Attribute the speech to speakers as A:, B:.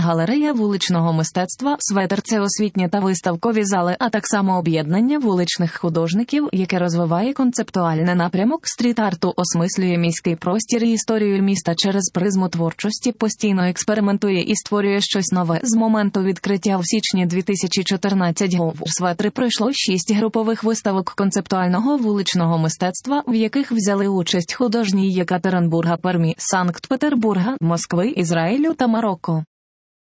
A: арт-галерея вуличного мистецтва, светр – це освітні та виставкові зали, а так само об'єднання вуличних художників, яке розвиває концептуальний напрямок стріт-арту, осмислює міський простір і історію міста через призму творчості, постійно експериментує і створює щось нове. З моменту відкриття в січні 2014-го в светри пройшло 6 групових виставок концептуального вуличного мистецтва, в яких взяли участь художні Єкатеринбурга, Пермі, Санкт-Петербурга, Москви, Ізраїлю та Марокко.